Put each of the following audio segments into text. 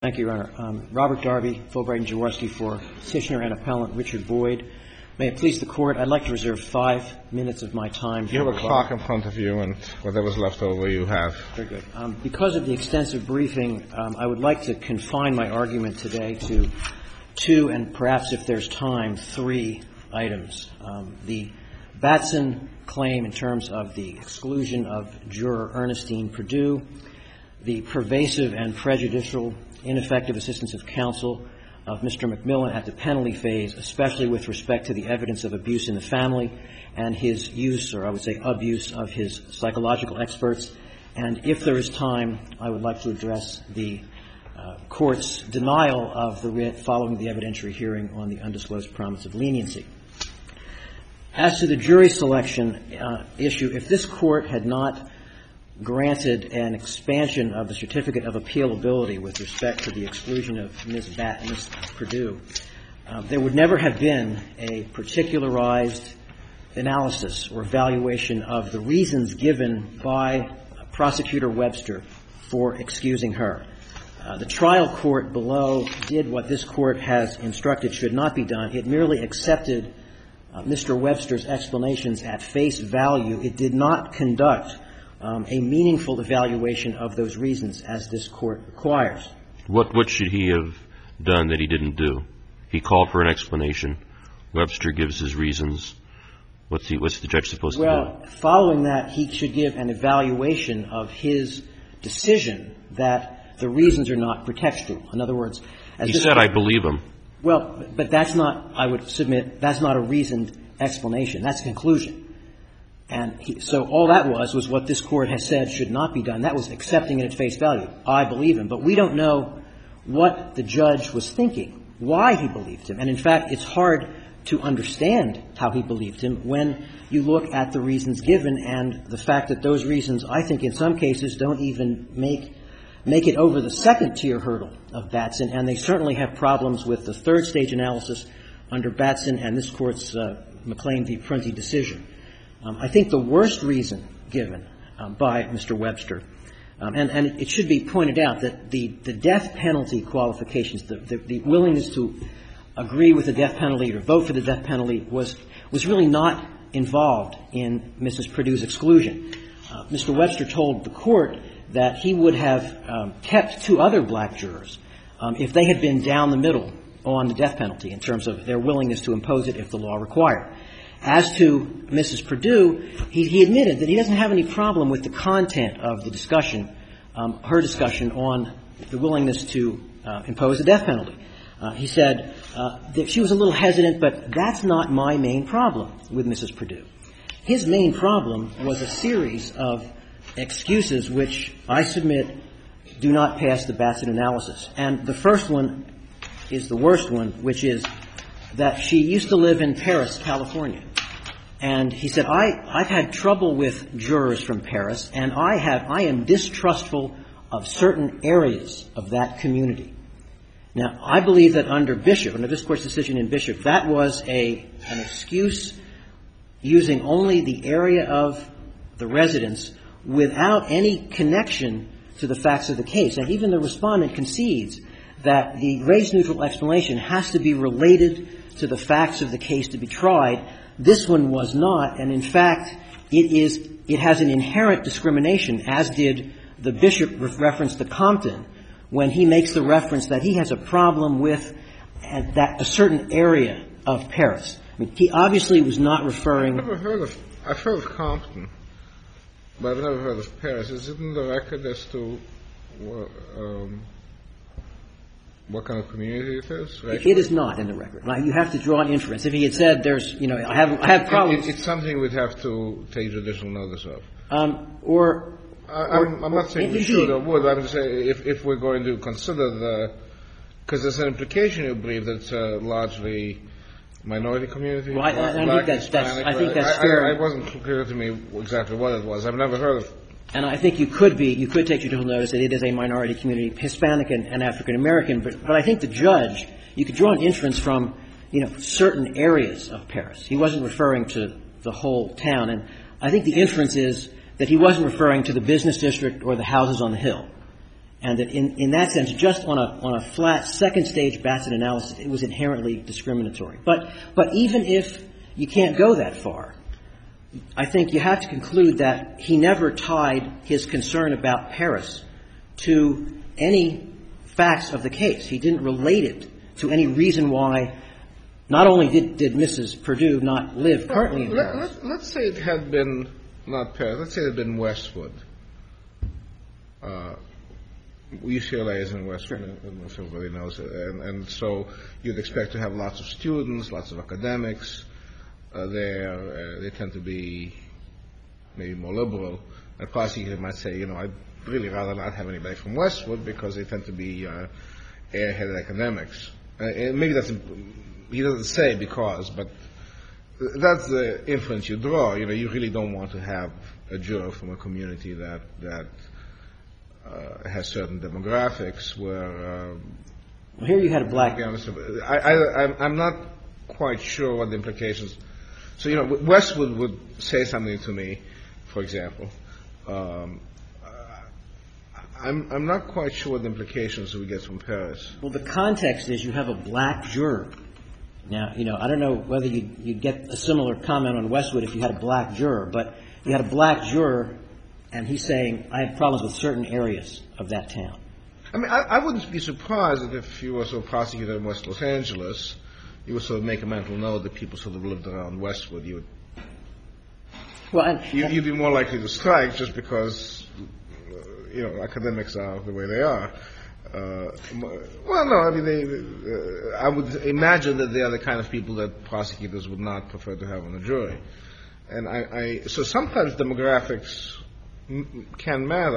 Thank you, Your Honor. Robert Darby, Fulbright and Jaworski for Petitioner and Appellant Richard Boyd. May it please the Court, I'd like to reserve 5 minutes of my time. You have a clock in front of you, and whatever's left over you have. Very good. Because of the extensive briefing, I would like to confine my argument today to 2 and perhaps, if there's time, 3 items. The Batson claim in terms of the exclusion of juror Ernestine Perdue, the pervasive and prejudicial ineffective assistance of counsel of Mr. McMillan at the penalty phase, especially with respect to the evidence of abuse in the family and his use, or I would say abuse, of his psychological experts. And if there is time, I would like to address the Court's denial of the writ following the evidentiary hearing on the undisclosed promise of leniency. As to the jury selection issue, if this Court had not granted an expansion of the certificate of appealability with respect to the exclusion of Ms. Perdue, there would never have been a particularized analysis or evaluation of the reasons given by Prosecutor Webster for excusing her. The trial court below did what this Court has instructed should not be done. It merely accepted Mr. Webster's explanations at face value. It did not conduct a meaningful evaluation of those reasons as this Court requires. What should he have done that he didn't do? He called for an explanation. Webster gives his reasons. What's the judge supposed to do? Well, following that, he should give an evaluation of his decision that the reasons are not pretextual. In other words, as he said, I believe him. Well, but that's not, I would submit, that's not a reasoned explanation. That's a conclusion. And so all that was what this Court has said should not be done. That was accepting it at face value. I believe him. But we don't know what the judge was thinking, why he believed him. And, in fact, it's hard to understand how he believed him when you look at the reasons given and the fact that those reasons, I think, in some cases don't even make it over the second-tier hurdle of Batson, and they certainly have problems with the third-stage analysis under Batson and this Court's McLean v. Prunty decision. I think the worst reason given by Mr. Webster, and it should be pointed out that the death penalty qualifications, the willingness to agree with the death penalty or vote for the death penalty was really not involved in Mrs. Perdue's exclusion. Mr. Webster told the Court that he would have kept 2 other black jurors if they had been down the middle on the death penalty in terms of their willingness to impose it if the law required. As to Mrs. Perdue, he admitted that he doesn't have any problem with the content of the discussion, her discussion on the willingness to impose the death penalty. He said that she was a little hesitant, but that's not my main problem with Mrs. Perdue. His main problem was a series of excuses which I submit do not pass the Batson analysis. And the first one is the worst one, which is that she used to live in Paris, California. And he said, I've had trouble with jurors from Paris, and I am distrustful of certain areas of that community. Now, I believe that under Bishop, under this Court's decision in Bishop, that was an excuse using only the area of the residence without any connection to the facts of the case. And even the Respondent concedes that the race-neutral explanation has to be related to the facts of the case to be tried. This one was not, and in fact, it has an inherent discrimination, as did the Bishop reference to Compton, when he makes the reference that he has a problem with a certain area of Paris. I mean, he obviously was not referring. I've heard of Compton, but I've never heard of Paris. Is it in the record as to what kind of community it is? It is not in the record. Now, you have to draw an inference. If he had said there's, I have problems. It's something we'd have to take judicial notice of. I'm not saying we should or would. I'm saying if we're going to consider because there's an implication, you believe, that it's a largely minority community. Well, I think that's fair. It wasn't clear to me exactly what it was. I've never heard of. And I think you could take judicial notice that it is a minority community, Hispanic and African American. But I think the judge, you could draw an inference from, certain areas of Paris. He wasn't referring to the whole town. And I think the inference is that he wasn't referring to the business district or the houses on the hill. And that in that sense, just on a flat second-stage Batson analysis, it was inherently discriminatory. But even if you can't go that far, I think you have to conclude that he never tied his concern about Paris to any facts of the case. He didn't relate it to any reason why not only did Mrs. Perdue not live currently in Paris. Let's say it had been not Paris. Let's say it had been Westwood. UCLA is in Westwood, as everybody knows. And so you'd expect to have lots of students, lots of academics there. They tend to be maybe more liberal. And prosecutors might say, I'd really rather not have anybody from Westwood because they tend to be airheaded academics. And maybe he doesn't say because, but that's the inference you draw. You really don't want to have a juror from a community that has certain demographics where. Well, here you had a black. I'm not quite sure what the implications. So Westwood would say something to me, for example. I'm not quite sure what the implications we get from Paris. Well, the context is you have a black juror. Now, I don't know whether you'd get a similar comment on Westwood if you had a black juror, but you had a black juror, and he's saying, I have problems with certain areas of that town. I mean, I wouldn't be surprised that if you were sort of prosecutor in West Los Angeles, you would sort of make a mental note that people sort of lived around Westwood. You'd be more likely to strike just because, academics are the way they are. Well, no, I mean, I would imagine that they are the kind of people that prosecutors would not prefer to have on a jury. And so sometimes demographics can matter.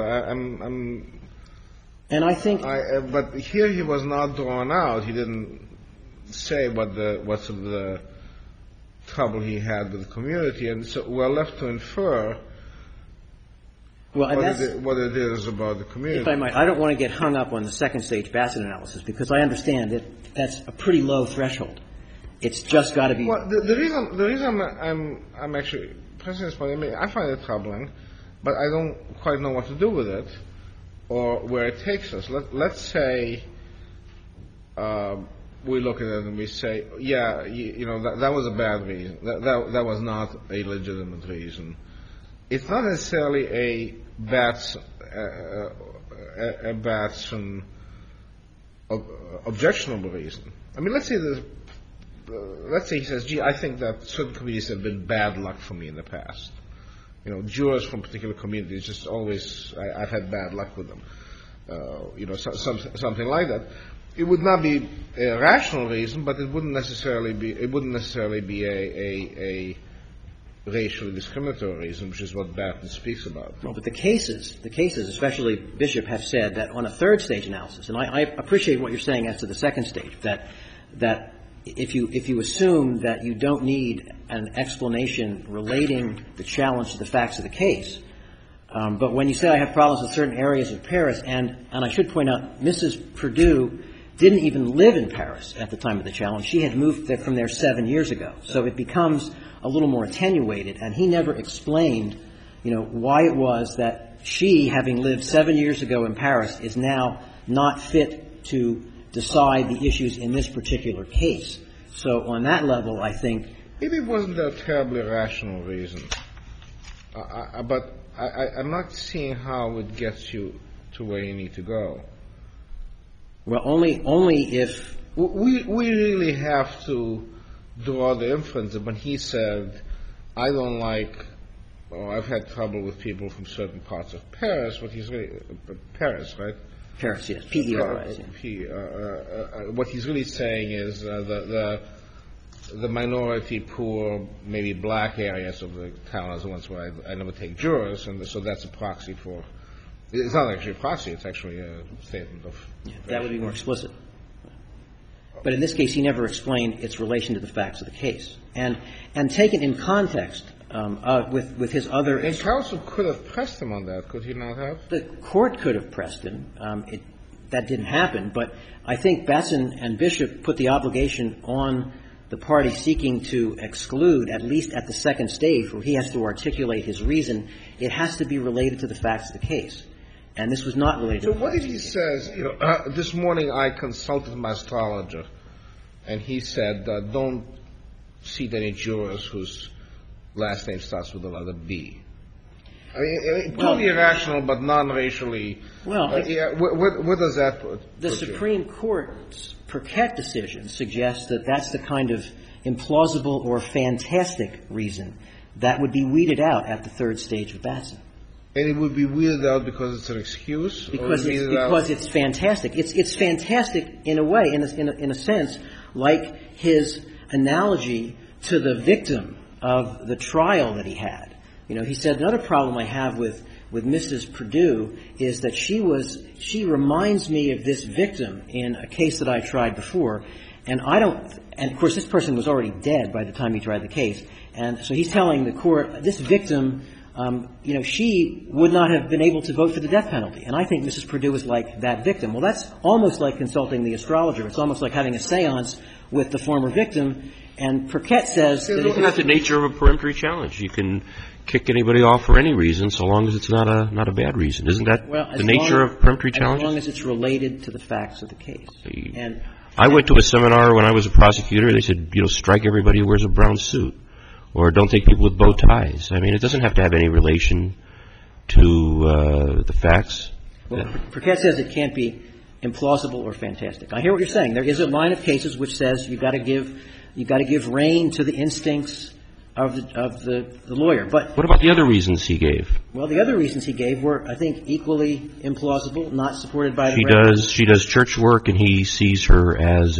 And I think. But here he was not drawn out. He didn't say what sort of the trouble he had with the community, and so we're left to infer. Well, what it is about the community. If I might, I don't want to get hung up on the second-stage Batson analysis because I understand that that's a pretty low threshold. It's just got to be. Well, the reason I'm actually pressing this point, I find it troubling, but I don't quite know what to do with it or where it takes us. Let's say we look at it and we say, yeah, that was a bad reason. That was not a legitimate reason. It's not necessarily a Batson objectionable reason. I mean, let's say he says, gee, I think that certain communities have been bad luck for me in the past. Jurors from particular communities just always, I've had bad luck with them. Something like that. It would not be a rational reason, but it wouldn't necessarily be a racially discriminatory reason, which is what Batson speaks about. Well, but the cases, especially Bishop, have said that on a third-stage analysis, and I appreciate what you're saying as to the second stage, that if you assume that you don't need an explanation relating the challenge to the facts of the case, but when you say I have problems with certain areas of Paris, and I should point out, Mrs. Perdue didn't even live in Paris at the time of the challenge. She had moved from there 7 years ago. So it becomes a little more attenuated, and he never explained, why it was that she, having lived 7 years ago in Paris, is now not fit to decide the issues in this particular case. So on that level, I think. Maybe it wasn't a terribly rational reason. But I'm not seeing how it gets you to where you need to go. Well, only if. We really have to draw the inference that when he said, I don't like, or I've had trouble with people from certain parts of Paris, what he's really, Paris, right? Paris, yes. P-E-R-I-S. What he's really saying is the minority, poor, maybe black areas of the town are the ones where I never take jurors, and so that's a proxy for. It's not actually a proxy, it's actually a statement of. Yeah, that would be more explicit. But in this case, he never explained its relation to the facts of the case. And taken in context with his other. And counsel could have pressed him on that, could he not have? The court could have pressed him. That didn't happen. But I think Batson and Bishop put the obligation on the party seeking to exclude, at least at the second stage, where he has to articulate his reason. It has to be related to the facts of the case. And this was not related to So what if he says, this morning I consulted my astrologer, and he said, don't seat any jurors whose last name starts with the letter B? I mean, totally irrational, but non-racially. Well, where does that put the Supreme Court's Perquette decision suggests that that's the kind of implausible or fantastic reason that would be weeded out at the third stage of Batson. And it would be weeded out because it's an excuse? Because it's fantastic. It's fantastic in a way, in a sense, like his analogy to the victim of the trial that he had. He said, another problem I have with Mrs. Perdue is that she reminds me of this victim in a case that I tried before, and of course this person was already dead by the time he tried the case, and so he's telling the court, this victim, she would not have been able to vote for the death penalty. And I think Mrs. Perdue is like that victim. Well, that's almost like consulting the astrologer. It's almost like having a seance with the former victim. And Perquette says that isn't that the nature of a peremptory challenge? You can kick anybody off for any reason, so long as it's not a bad reason. Isn't that the nature of peremptory challenges? As long as it's related to the facts of the case. And I went to a seminar when I was a prosecutor. They said, strike everybody who wears a brown suit. Or don't take people with bow ties. I mean, it doesn't have to have any relation to the facts. Well, Perquette says it can't be implausible or fantastic. I hear what you're saying. There is a line of cases which says you've got to give rein to the instincts of the lawyer. But what about the other reasons he gave? Well, the other reasons he gave were, I think, equally implausible, not supported by the record. She does church work, and he sees her as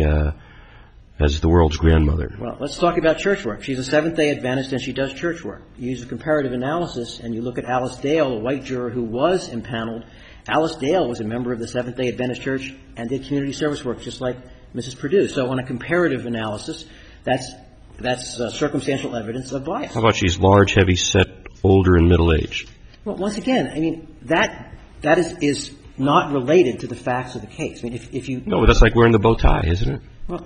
the world's grandmother. Well, let's talk about church work. She's a Seventh-day Adventist, and she does church work. You use a comparative analysis, and you look at Alice Dale, a white juror who was impaneled. Alice Dale was a member of the Seventh-day Adventist Church and did community service work, just like Mrs. Perdue. So on a comparative analysis, that's circumstantial evidence of bias. How about she's large, heavy-set, older, and middle-aged? Well, once again, I mean, that is not related to the facts of the case. I mean, if you... No, but that's like wearing the bow tie, isn't it? Well,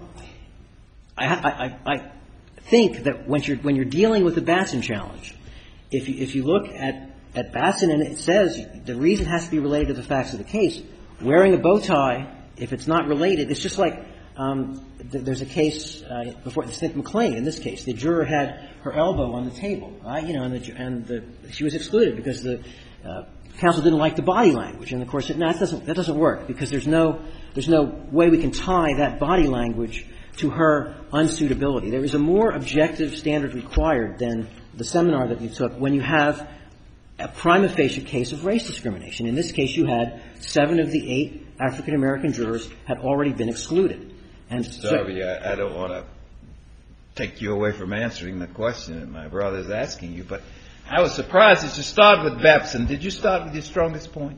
I think that when you're dealing with the Batson challenge, if you look at Batson and it says the reason has to be related to the facts of the case, wearing a bow tie, if it's not related, it's just like there's a case before Smith McLean. In this case, the juror had her elbow on the table, and she was excluded because the counsel didn't like the body language. And of course, that doesn't work because there's no way we can tie that body language to her unsuitability. There is a more objective standard required than the seminar that you took when you have a prima facie case of race discrimination. In this case, you had 7 of the 8 African-American jurors had already been excluded. And Darby, I don't want to take you away from answering the question that my brother's asking you, but I was surprised that you started with Batson. Did you start with your strongest point?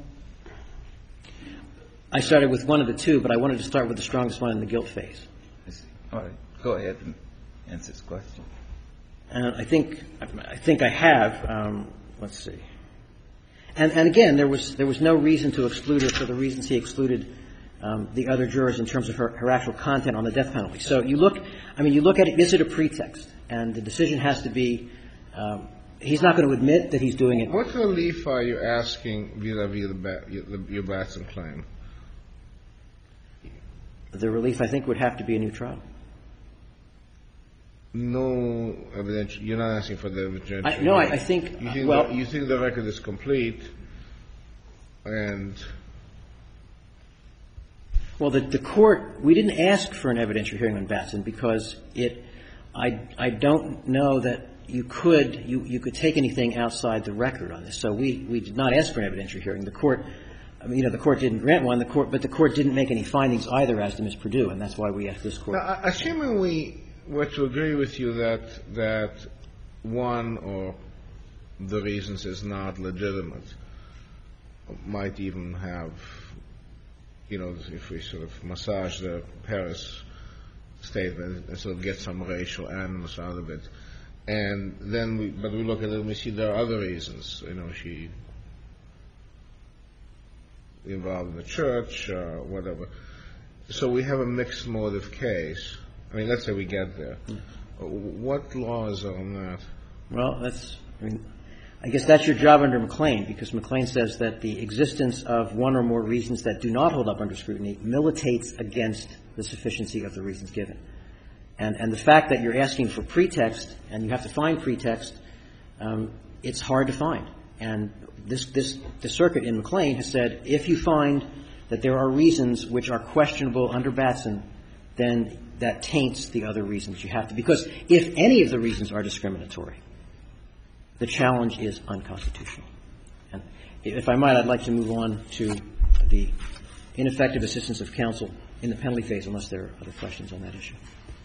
I started with one of the two, but I wanted to start with the strongest one in the guilt phase. All right. Go ahead and answer this question. I think I have. Let's see. And again, there was no reason to exclude her for the reasons he excluded the other jurors in terms of her actual content on the death penalty. So you look at it, is it a pretext? And the decision has to be, he's not going to admit that he's doing it. What relief are you asking vis-a-vis your Batson claim? The relief, I think, would have to be a new trial. No evidence. You're not asking for the evidence. No, I think. You think the record is complete, and well, the court. We didn't ask for an evidentiary hearing on Batson because I don't know that you could take anything outside the record on this. So we did not ask for an evidentiary hearing. The court. The court didn't grant one. But the court didn't make any findings either as to Ms. Perdue, and that's why we asked this court. Now, assuming we were to agree with you that one or the reasons is not legitimate, might even have, if we sort of massage the Paris statement and sort of get some racial animus out of it, and then we look at it and we see there are other reasons. She involved in the church, whatever. So we have a mixed motive case. Let's say we get there. What law is on that? Well, I guess that's your job under McLean, because McLean says that the existence of one or more reasons that do not hold up under scrutiny militates against the sufficiency of the reasons given. And the fact that you're asking for pretext, and you have to find pretext, it's hard to find. And the circuit in McLean has said if you find that there are reasons which are questionable under Batson, then that taints the other reasons you have to. Because if any of the reasons are discriminatory, the challenge is unconstitutional. And if I might, I'd like to move on to the ineffective assistance of counsel in the penalty phase, unless there are other questions on that issue.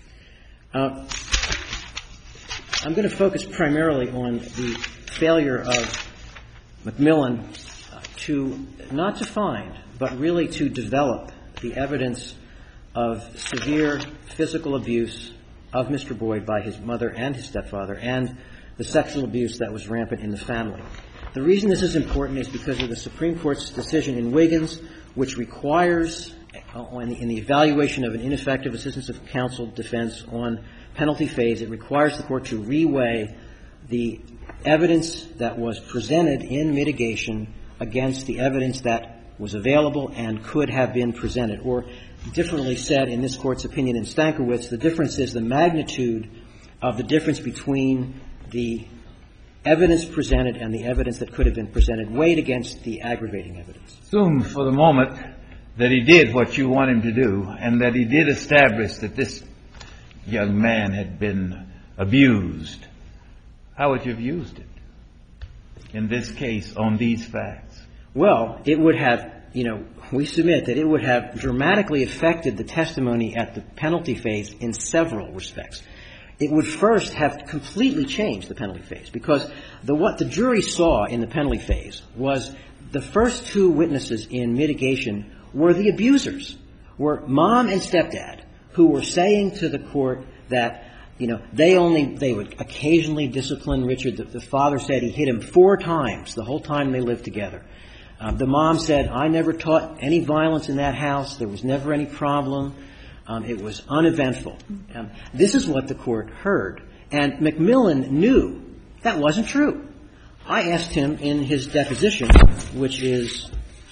I'm going to focus primarily on the failure of McMillan not to find, but really to develop the evidence of severe physical abuse of Mr. Boyd by his mother and his stepfather, and the sexual abuse that was rampant in the family. The reason this is important is because of the Supreme Court's decision in Wiggins, which requires, in the evaluation of an ineffective assistance of counsel defense on penalty phase, it requires the court to reweigh the evidence that was presented in mitigation against the evidence that was available and could have been presented. Or, differently said in this Court's opinion in Stankiewicz, the difference is the magnitude of the difference between the evidence presented and the evidence that could have been presented weighed against the aggravating evidence. Assume for the moment that he did what you want him to do, and that he did establish that this young man had been abused. How would you have used it in this case on these facts? Well, it would have, we submit that it would have dramatically affected the testimony at the penalty phase in several respects. It would first have completely changed the penalty phase, because what the jury saw in the penalty phase was the first two witnesses in mitigation were the abusers, were mom and stepdad, who were saying to the court that, they would occasionally discipline Richard. The father said he hit him 4 times the whole time they lived together. The mom said, I never taught any violence in that house. There was never any problem. It was uneventful. This is what the court heard. And McMillan knew that wasn't true. I asked him in his deposition, which is,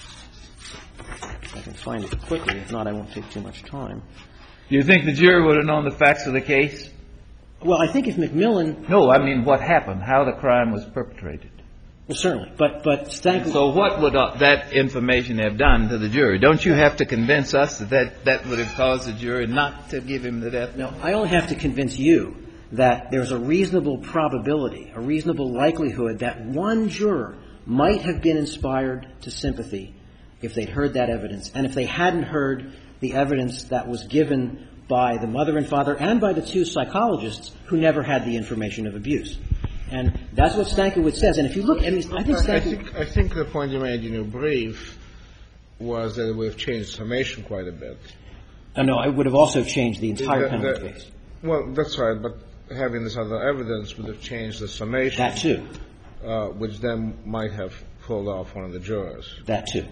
if I can find it quickly, if not I won't take too much time. Do you think the jury would have known the facts of the case? Well, I think if McMillan... No, I mean what happened, how the crime was perpetrated. Well, certainly. But Stankiewicz... So what would that information have done to the jury? Don't you have to convince us that would have caused the jury not to give him the death penalty? No, I only have to convince you that there's a reasonable probability, a reasonable likelihood that one juror might have been inspired to sympathy if they'd heard that evidence, and if they hadn't heard the evidence that was given by the mother and father and by the 2 psychologists who never had the information of abuse. And that's what Stankiewicz says. And if you look, I think the point you made in your brief was that it would have changed the summation quite a bit. No, it would have also changed the entire penalty case. Well, that's right, but having this other evidence would have changed the summation. That too. Which then might have pulled off one of the jurors. That too.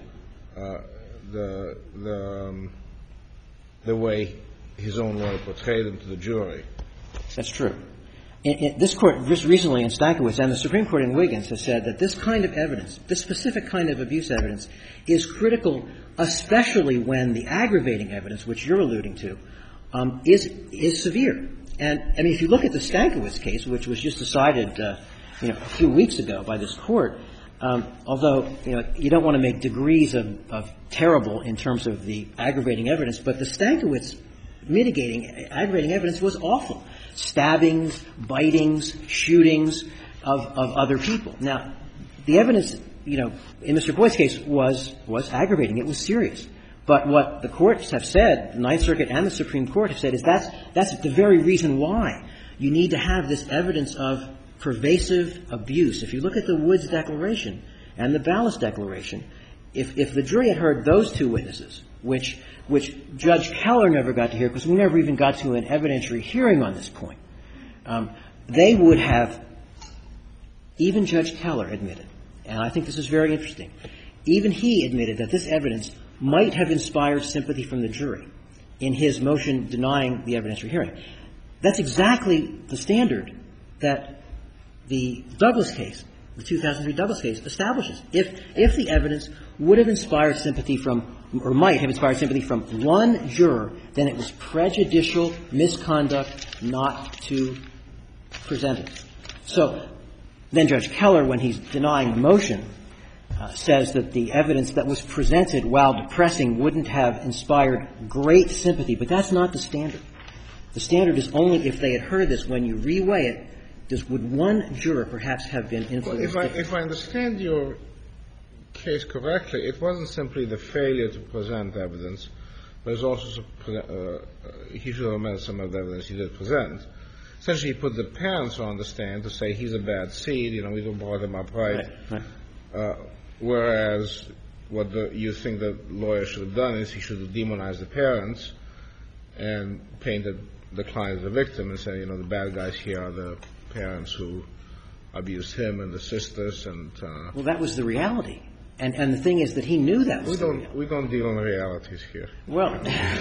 The way his own lawyer portrayed him to the jury. That's true. This Court just recently in Stankiewicz and the Supreme Court in Wiggins has said that this kind of evidence, this specific kind of abuse evidence, is critical, especially when the aggravating evidence, which you're alluding to, is severe. And, I mean, if you look at the Stankiewicz case, which was just decided, a few weeks ago by this Court, although, you don't want to make degrees of terrible in terms of the aggravating evidence, but the Stankiewicz aggravating evidence was awful. Stabbings, bitings, shootings of other people. Now, the evidence, in Mr. Boyd's case was aggravating. It was serious. But what the courts have said, the Ninth Circuit and the Supreme Court have said, is that's the very reason why you need to have this evidence of pervasive abuse. If you look at the Woods Declaration and the Ballas Declaration, if the jury had heard those 2 witnesses, which Judge Keller never got to hear because we never even got to an evidentiary hearing on this point, they would have, even Judge Keller admitted, and I think this is very interesting, even he admitted that this evidence might have inspired sympathy from the jury in his motion denying the evidentiary hearing. That's exactly the standard that the Douglas case the 2003 Douglas case establishes. If the evidence would have inspired sympathy from, or might have inspired sympathy from one juror, then it was prejudicial misconduct not to present it. So then Judge Keller, when he's denying the motion, says that the evidence that was presented while depressing wouldn't have inspired great sympathy. But that's not the standard. The standard is only if they had heard this. When you reweigh it, would one juror perhaps have been influenced? Well, if I understand your case correctly, it wasn't simply the failure to present evidence. There's also he should have met some of the evidence he did present. Essentially, he put the parents on the stand to say he's a bad seed. We don't brought him up right. Whereas what you think the lawyer should have done is he should have demonized the parents and painted the client as a victim and say, the bad guys here are the parents who abused him and the sisters. And well, that was the reality. And the thing is that he knew that was the reality. We don't deal in realities here. Well,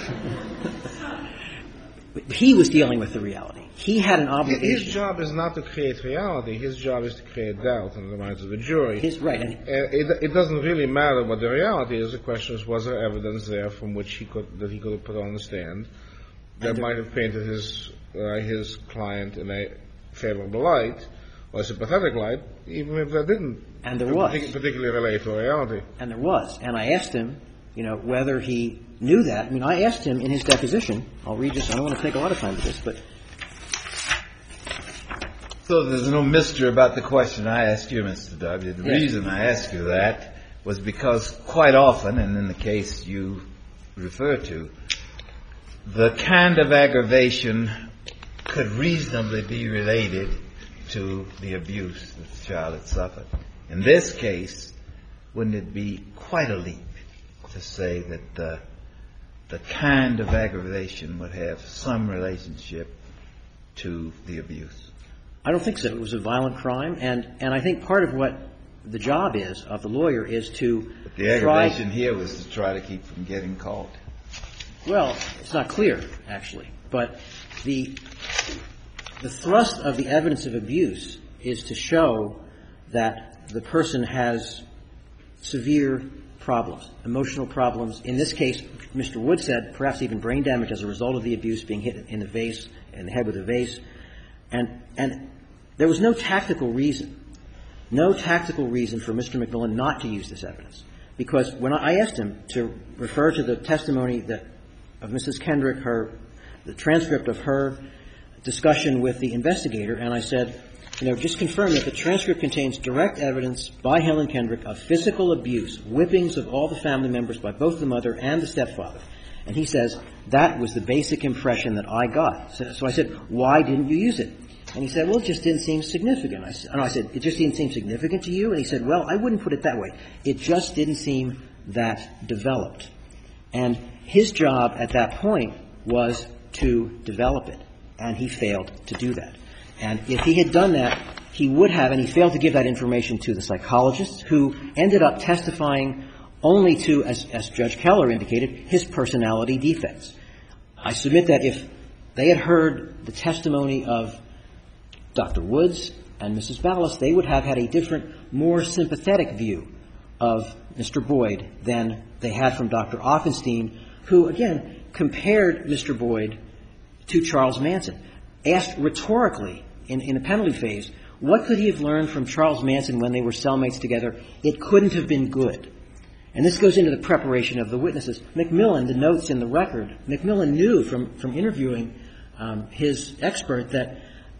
he was dealing with the reality. He had an obligation. His job is not to create reality. His job is to create doubt in the minds of the jury. Right. It doesn't really matter what the reality is. The question is, was there evidence there from which he could have put on the stand that might have painted his client in a favorable light or a sympathetic light, even if that didn't particularly relate to reality. And there was. And I asked him, whether he knew that. I mean, I asked him in his deposition. I'll read this. I don't want to take a lot of time with this, but. So there's no mystery about the question I asked you, Mr. W. The reason I asked you that was because quite often, and in the case you refer to, the kind of aggravation could reasonably be related to the abuse that the child had suffered. In this case, wouldn't it be quite a leap to say that the kind of aggravation would have some relationship to the abuse? I don't think so. It was a violent crime, and I think part of what the job is of the lawyer is to But the aggravation here was to try to keep from getting caught. Well, it's not clear, actually. But the thrust of the evidence of abuse is to show that the person has severe problems, emotional problems. In this case, Mr. Wood said perhaps even brain damage as a result of the abuse, being hit in the vase, in the head with a vase. And there was no tactical reason for Mr. McMillan not to use this evidence. Because when I asked him to refer to the testimony of Mrs. Kendrick, the transcript of her discussion with the investigator, and I said, just confirm that the transcript contains direct evidence by Helen Kendrick of physical abuse, whippings of all the family members by both the mother and the stepfather. And he says, that was the basic impression that I got. So I said, why didn't you use it? And he said, well, it just didn't seem significant. I said, it just didn't seem significant to you? And he said, well, I wouldn't put it that way. It just didn't seem that developed. And his job at that point was to develop it. And he failed to do that. And if he had done that, he would have, and he failed to give that information to the psychologists, who ended up testifying only to, as Judge Keller indicated, his personality defects. I submit that if they had heard the testimony of Dr. Woods and Mrs. Ballas, they would have had a different, more sympathetic view of Mr. Boyd than they had from Dr. Offenstein, who, again, compared Mr. Boyd to Charles Manson, asked rhetorically in the penalty phase, what could he have learned from Charles Manson when they were cellmates together? It couldn't have been good. And this goes into the preparation of the witnesses. McMillan, the notes in the record, McMillan knew from interviewing his expert that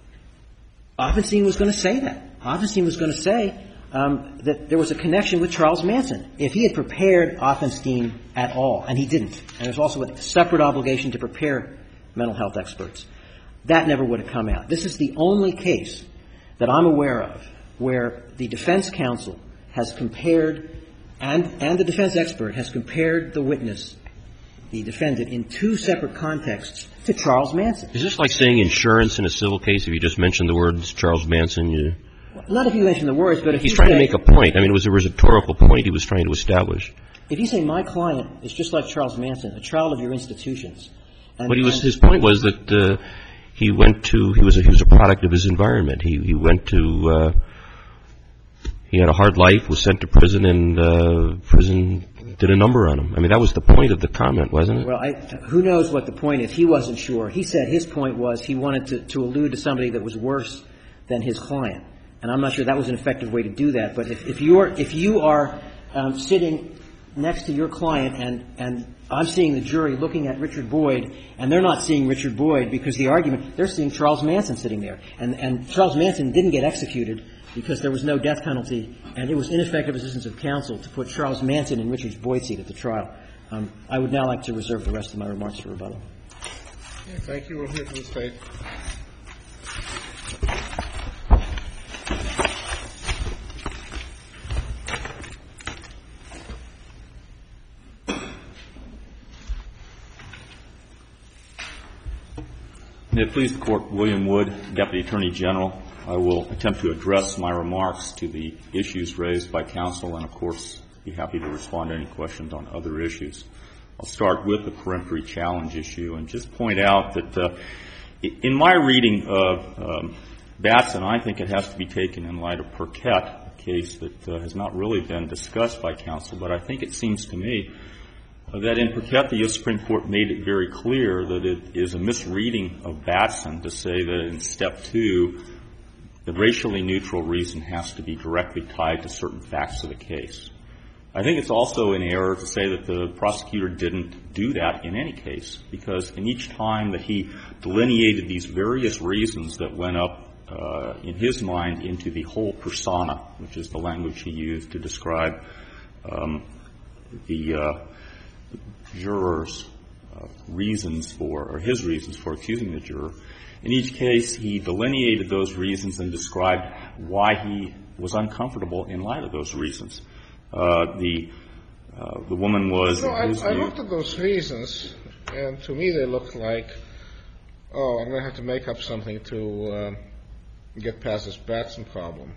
Offenstein was going to say that. Offenstein was going to say that there was a connection with Charles Manson. If he had prepared Offenstein at all, and he didn't, and there's also a separate obligation to prepare mental health experts, that never would have come out. This is the only case that I'm aware of where the defense counsel has compared, and the defense expert has compared the witness, the defendant, in two separate contexts to Charles Manson. Is this like saying insurance in a civil case? If you just mention the words Charles Manson, not if you mention the words, but if he's trying to make a point. I mean, it was a rhetorical point he was trying to establish. If you say my client is just like Charles Manson, a child of your institutions. But his point was that he was a product of his environment. He went to He had a hard life, was sent to prison, and prison did a number on him. I mean, that was the point of the comment, wasn't it? Well, who knows what the point is? He wasn't sure. He said his point was he wanted to allude to somebody that was worse than his client. And I'm not sure that was an effective way to do that. But if you are sitting next to your client and I'm seeing the jury looking at Richard Boyd, and they're not seeing Richard Boyd because the argument, they're seeing Charles Manson sitting there. And Charles Manson didn't get executed because there was no death penalty, and it was ineffective assistance of counsel to put Charles Manson in Richard Boyd's seat at the trial. I would now like to reserve the rest of my remarks for rebuttal. Thank you. We'll hear from the State. May it please the Court, William Wood, Deputy Attorney General. I will attempt to address my remarks to the issues raised by counsel and, of course, be happy to respond to any questions on other issues. I'll start with the peremptory challenge issue and just point out that in my reading of Batson, I think it has to be taken in light of Perquette, a case that has not really been discussed by counsel, but I think it seems to me that in Perquette, the U.S. Supreme Court made it very clear that it is a misreading of Batson to say that in Step 2, the racially neutral reason has to be directly tied to certain facts of the case. I think it's also an error to say that the prosecutor didn't do that in any case, because in each time that he delineated these various reasons that went up in his mind into the whole persona, which is the language he used to describe the juror's reasons for, or his reasons for accusing the juror. In each case, he delineated those reasons and described why he was uncomfortable in light of those reasons. The woman was. No, I looked at those reasons, and to me they looked like, oh, I'm going to have to make up something to get past this Batson problem.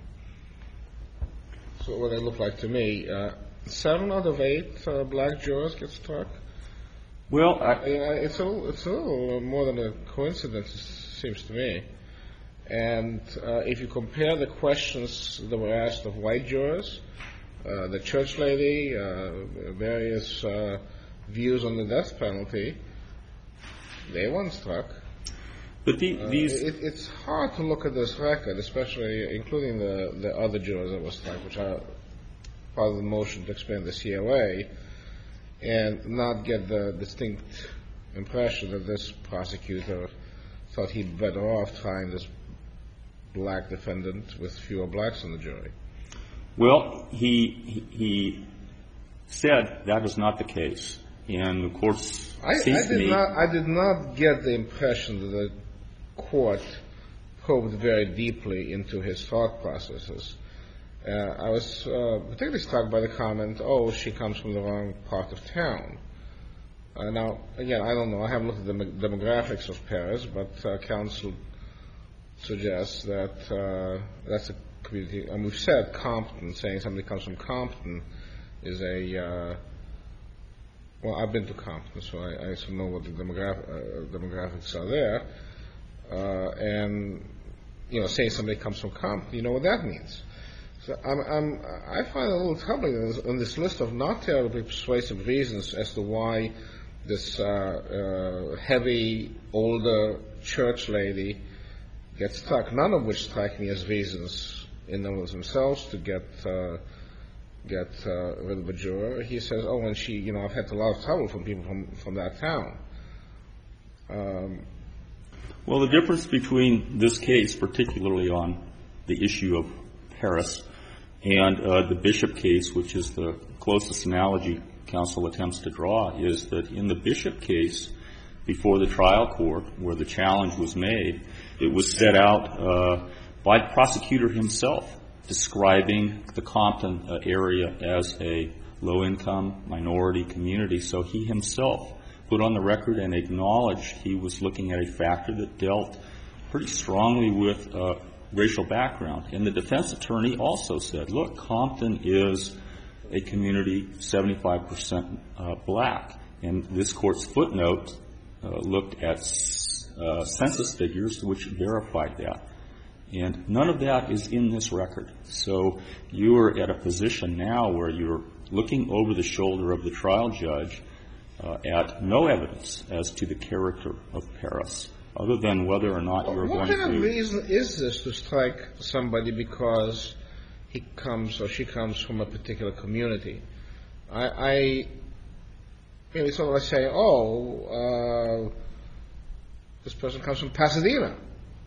So what they look like to me, 7 out of 8 black jurors get struck. Well, it's a little more than a coincidence, it seems to me. And if you compare the questions that were asked of white jurors, the church lady, various views on the death penalty, they weren't struck. But it's hard to look at this record, especially including the other jurors that were struck, which are part of the motion to expand the COA, and not get the distinct impression that this prosecutor thought he'd better off trying this black defendant with fewer blacks on the jury. Well, he said that was not the case, and of course, I did not get the impression that the court probed very deeply into his thought processes. I was particularly struck by the comment, "Oh, she comes from the wrong part of town." Now, again, I don't know. I haven't looked at the demographics of Paris, but counsel suggests that that's a community. And we've said Compton, saying somebody comes from Compton is a well, I've been to Compton, so I sort of know what the demographics are there. And, you know, saying somebody comes from Compton, you know what that means. So I find it a little troubling on this list of not terribly persuasive reasons as to why this heavy, older church lady gets struck, none of which strike me as reasons in and of themselves to get rid of a juror. He says, "Oh, and she, you know, I've had a lot of trouble from people from that town." Well, the difference between this case, particularly on the issue of Paris, and the Bishop case, which is the closest analogy counsel attempts to draw, is that in the Bishop case, before the trial court, where the challenge was made, it was set out by the prosecutor himself, describing the Compton area as a low-income minority community. So he himself put on the record and acknowledged he was looking at a factor that dealt pretty strongly with racial background. And the defense attorney also said, look, Compton is a community 75% black. And this court's footnote looked at census figures which verified that. And none of that is in this record. So you are at a position now where you're looking over the shoulder of the trial judge at no evidence as to the character of Paris, other than whether or not you're going to... What kind of reason is this to strike somebody because he comes or she comes from a particular community? Maybe someone will say, this person comes from Pasadena.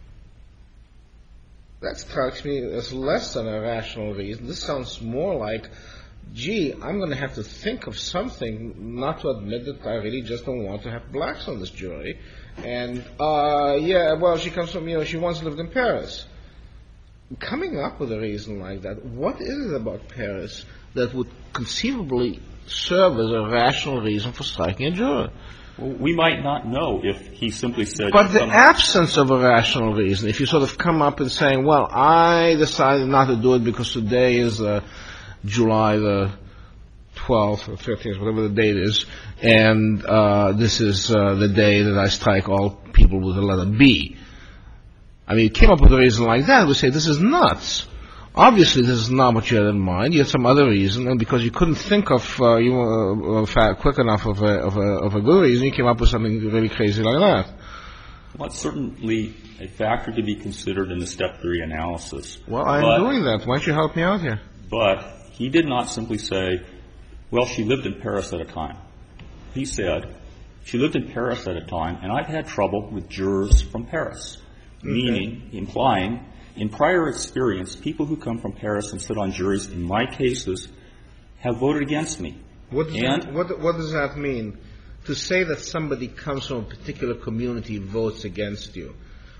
That strikes me as less than a rational reason. This sounds more like, gee, I'm going to have to think of something not to admit that I really just don't want to have blacks on this jury. And, she comes from, she once lived in Paris. Coming up with a reason like that, what is it about Paris that would conceivably serve as a rational reason for striking a juror? Well, we might not know if he simply said... But the absence of a rational reason, if you sort of come up and saying, well, I decided not to do it because today is July the 12th or 13th, whatever the date is, and this is the day that I strike all people with the letter B. I mean, you came up with a reason like that, we say, this is nuts. Obviously, this is not what you had in mind. You had some other reason, and because you couldn't think of quick enough of a good reason, you came up with something really crazy like that. Well, it's certainly a factor to be considered in the Step 3 analysis. Well, I'm doing that. Why don't you help me out here? But he did not simply say, well, she lived in Paris at a time. He said, she lived in Paris at a time, and I've had trouble with jurors from Paris, meaning, implying, in prior experience, people who come from Paris and sit on juries in my cases have voted against me. What does that mean? To say that somebody comes from a particular community votes against you.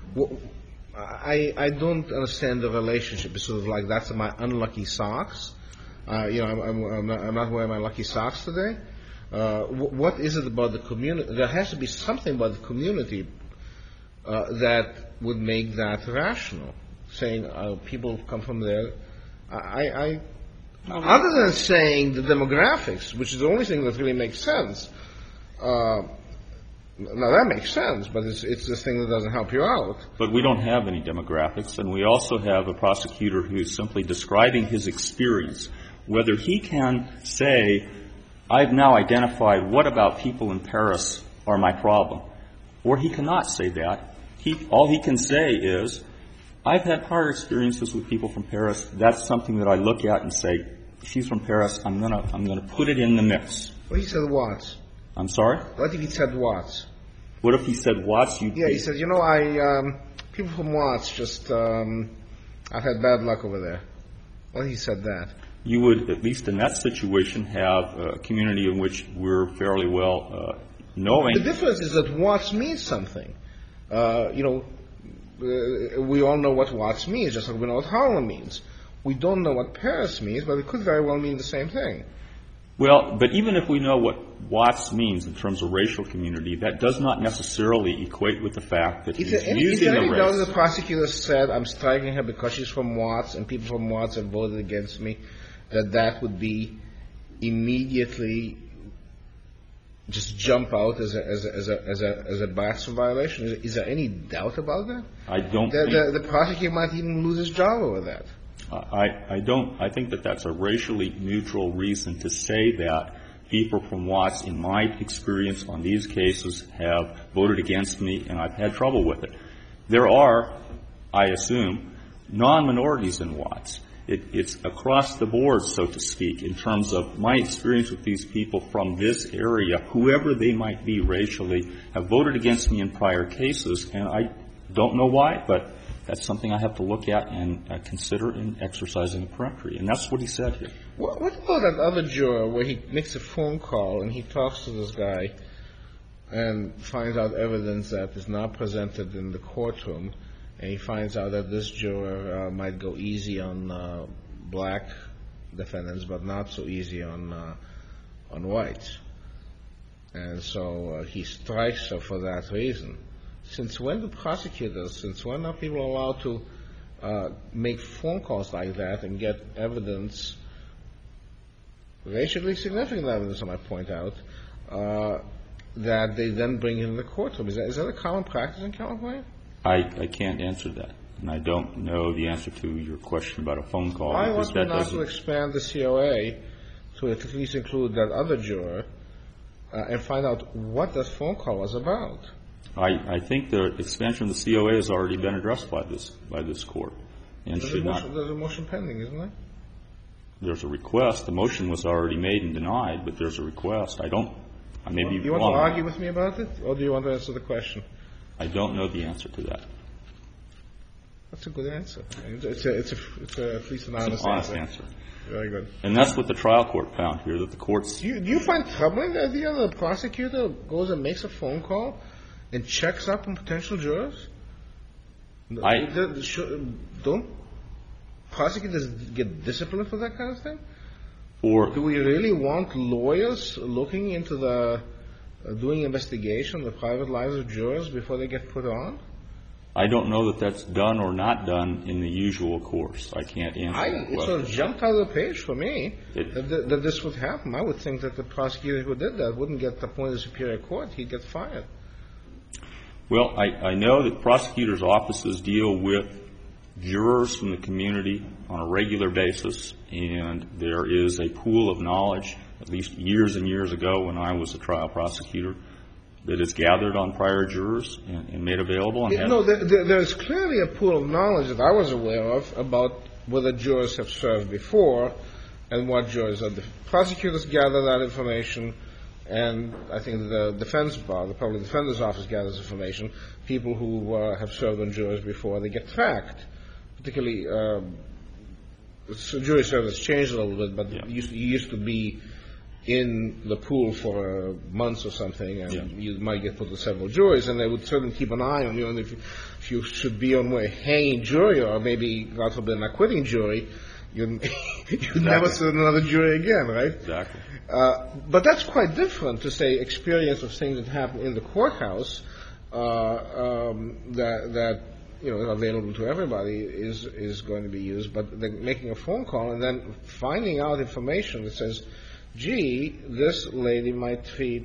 I don't understand the relationship. It's sort of like that's my unlucky socks. I'm not wearing my lucky socks today. What is it about the community? There has to be something about the community that would make that rational. Saying people come from there. Other than saying the demographics, which is the only thing that really makes sense. Now that makes sense, but it's this thing that doesn't help you out. But we don't have any demographics, and we also have a prosecutor who's simply describing his experience. Whether he can say, I've now identified what about people in Paris are my problem, or he cannot say that. All he can say is, I've had prior experiences with people from Paris. That's something that I look at and say, she's from Paris. I'm gonna put it in the mix. Well, he said Watts. I'm sorry? What if he said Watts? What if he said Watts? He said, people from Watts just, I've had bad luck over there. Well, he said that. You would, at least in that situation, have a community in which we're fairly well knowing. The difference is that Watts means something. We all know what Watts means, just like we know what Harlem means. We don't know what Paris means, but it could very well mean the same thing. Well, but even if we know what Watts means in terms of racial community, that does not necessarily equate with the fact that he's using the race. Is there any doubt the prosecutor said, I'm striking her because she's from Watts and people from Watts have voted against me, that would be immediately just jump out as a Batson violation? Is there any doubt about that? I don't think... The prosecutor might even lose his job over that. I don't. I think that that's a racially neutral reason to say that people from Watts, in my experience on these cases, have voted against me and I've had trouble with it. There are, I assume, non-minorities in Watts. It's across the board, so to speak, in terms of my experience with these people from this area, whoever they might be racially, have voted against me in prior cases, and I don't know why, but that's something I have to look at and consider in exercising a peremptory. And that's what he said here. What about that other juror where he makes a phone call and he talks to this guy and finds out evidence that is not presented in the courtroom, and he finds out that this juror might go easy on black defendants but not so easy on whites. And so he strikes her for that reason. Since when do prosecutors, since when are people allowed to make phone calls like that and get evidence, racially significant evidence, I might point out, that they then bring in the courtroom? Is that a common practice in California? I can't answer that. And I don't know the answer to your question about a phone call. I want you not to expand the COA to at least include that other juror and find out what that phone call was about. I think the expansion of the COA has already been addressed by this court. And There's a motion pending, isn't there? There's a request. The motion was already made and denied, but there's a request. I may be wrong. You want to argue with me about it, or do you want to answer the question? I don't know the answer to that. That's a good answer. It's at least an honest answer. Very good. And that's what the trial court found here, that the courts... Do you find troubling the idea that the prosecutor goes and makes a phone call and checks up on potential jurors? Don't prosecutors get disciplined for that kind of thing? Or do we really want lawyers looking into doing investigation of the private lives of jurors before they get put on? I don't know that that's done or not done in the usual course. I can't answer that question. It sort of jumped out of the page for me that this would happen. I would think that the prosecutor who did that wouldn't get appointed to Superior Court. He'd get fired. Well, I know that prosecutors' offices deal with jurors from the community on a regular basis, and there is a pool of knowledge, at least years and years ago when I was a trial prosecutor, that is gathered on prior jurors and made available. There's clearly a pool of knowledge that I was aware of about whether jurors have served before and what jurors are. The prosecutors gather that information, and I think the defense bar, the public defender's office gathers information. People who have served on jurors before, they get tracked. Particularly, jury service changed a little bit, but you used to be in the pool for months or something, and you might get put to several juries, and they would certainly keep an eye on you. And if you should be on a hanging jury, or maybe, God forbid, an acquitting jury, you'd never serve another jury again, right? Exactly. But that's quite different to say experience of things that happen in the courthouse that available to everybody is going to be used. But making a phone call and then finding out information that says, gee, this lady might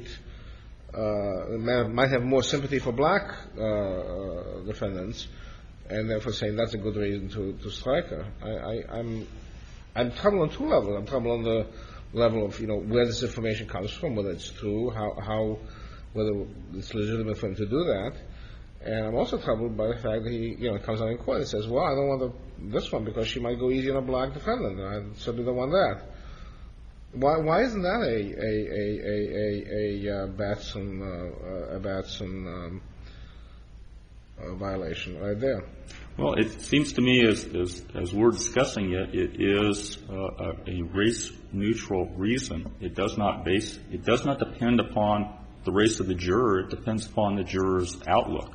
might have more sympathy for black defendants, and therefore saying that's a good reason to strike her. I'm troubled on two levels. I'm troubled on the level of where this information comes from, whether it's true, whether it's legitimate for him to do that, and I'm also troubled by the fact that he comes out in court and says, well, I don't want this one because she might go easy on a black defendant. I certainly don't want that. Why isn't that a Batson violation right there? Well, it seems to me as we're discussing it is a race-neutral reason. It does not depend upon the race of the juror. It depends upon the juror's outlook.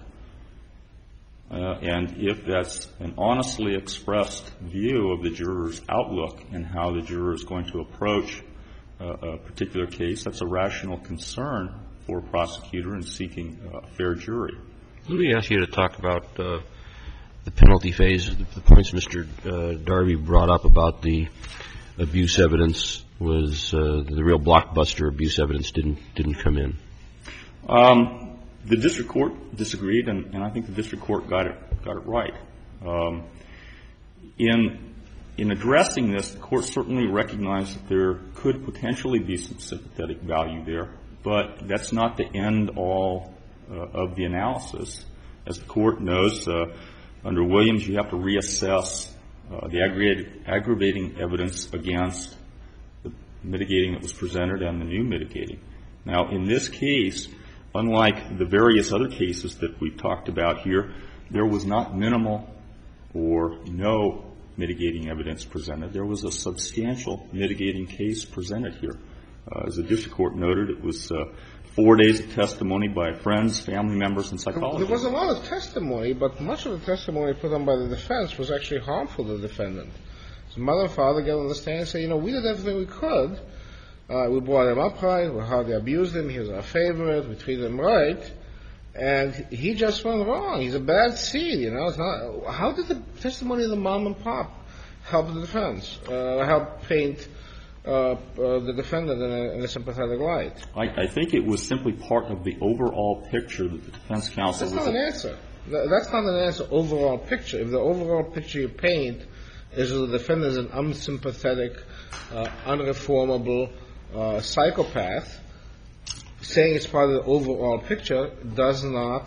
And if that's an honestly expressed view of the juror's outlook and how the juror is going to approach a particular case, that's a rational concern for a prosecutor in seeking a fair jury. Let me ask you to talk about the penalty phase. The points Mr. Darby brought up about the abuse evidence was the real blockbuster abuse evidence didn't come in. The district court disagreed, and I think the district court got it right. In addressing this, the court certainly recognized that there could potentially be some sympathetic value there, but that's not the end all of the analysis. As the court knows, under Williams, you have to reassess the aggravating evidence against the mitigating that was presented and the new mitigating. Now, in this case, unlike the various other cases that we've talked about here, there was not minimal or no mitigating evidence presented. There was a substantial mitigating case presented here. As the district court noted, it was 4 days of testimony by friends, family members, and psychologists. There was a lot of testimony, but much of the testimony put on by the defense was actually harmful to the defendant. So mother and father get on the stand and say, we did everything we could. We brought him up right. We hardly abused him. He was our favorite. We treated him right. And he just went wrong. He's a bad seed, It's not. How did the testimony of the mom and pop help the defense? Help paint the defendant in a sympathetic light? I think it was simply part of the overall picture that the defense counsel That's not an answer. That's not an answer. Overall picture. If the overall picture you paint is the defendant is an unsympathetic, unreformable psychopath, saying it's part of the overall picture is not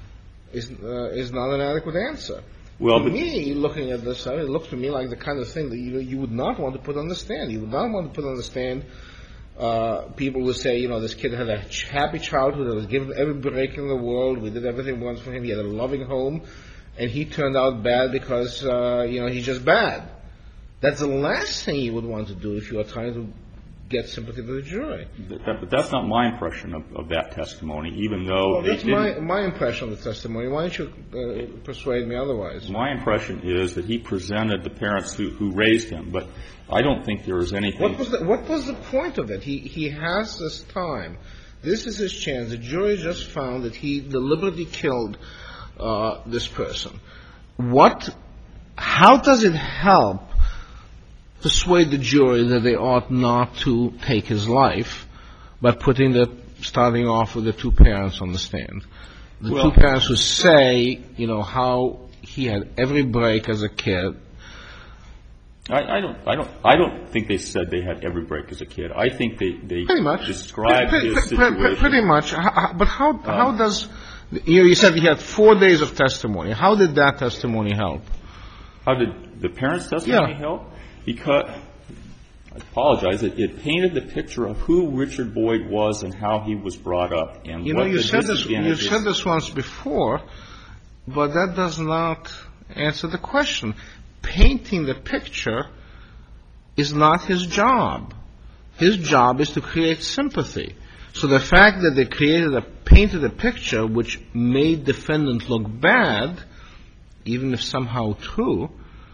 an adequate answer. Well, to me, looking at this, it looks to me like the kind of thing that you would not want to put on the stand. You would not want to put on the stand people who say, this kid had a happy childhood, was given every break in the world, we did everything once for him, he had a loving home, and he turned out bad because, he's just bad. That's the last thing you would want to do if you are trying to get sympathy with the jury. But that's not my impression of that testimony, even though that's my impression of the testimony. Why don't you persuade me otherwise? My impression is that he presented the parents who raised him, but I don't think there is anything. What was the point of it? He has this time. This is his chance. The jury just found that he deliberately killed this person. How does it help persuade the jury that they ought not to take his life by starting off with the two parents on the stand? The two parents who say, how he had every break as a kid. I don't think they said they had every break as a kid. I think they described his situation. Pretty much. But how does you said he had 4 days of testimony. How did that testimony help? How did the parents' testimony help? Because, I apologize, it painted the picture of who Richard Boyd was and how he was brought up. And you said this once before, but that does not answer the question. Painting the picture is not his job. His job is to create sympathy. So the fact that they painted a picture which made defendant look bad, even if somehow true,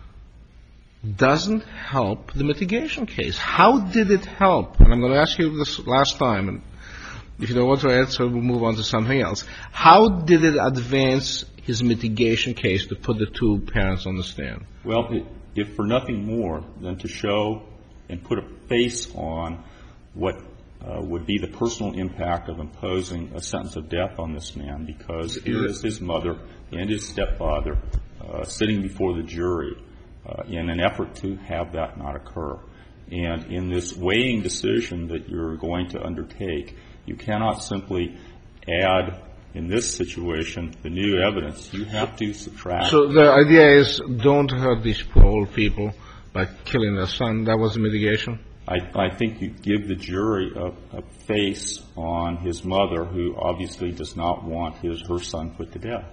doesn't help the mitigation case. How did it help? And I'm going to ask you this last time, and if you don't want to answer, we'll move on to something else. How did it advance his mitigation case to put the two parents on the stand? Well, if for nothing more than to show and put a face on what would be the personal impact of imposing a sentence of death on this man, because here is his mother and his stepfather sitting before the jury in an effort to have that not occur. And in this weighing decision that you're going to undertake, you cannot simply add, in this situation, the new evidence. You have to subtract. So the idea is don't hurt these poor old people by killing their son. That was the mitigation? I think you give the jury a face on his mother, who obviously does not want her son put to death.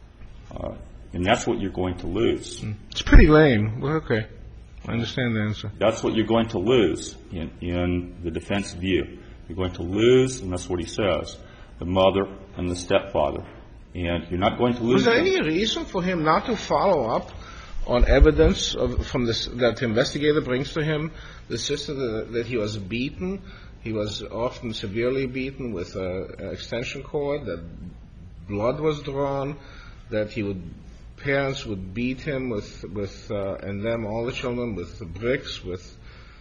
And that's what you're going to lose. It's pretty lame. Well, okay. I understand the answer. That's what you're going to lose in the defense view. You're going to lose, and that's what he says, the mother and the stepfather. And you're not going to lose. Was there any reason for him not to follow up on evidence that the investigator brings to him, the sister that he was beaten? He was often severely beaten with an extension cord, that blood was drawn, that parents would beat him and them, all the children, with bricks, with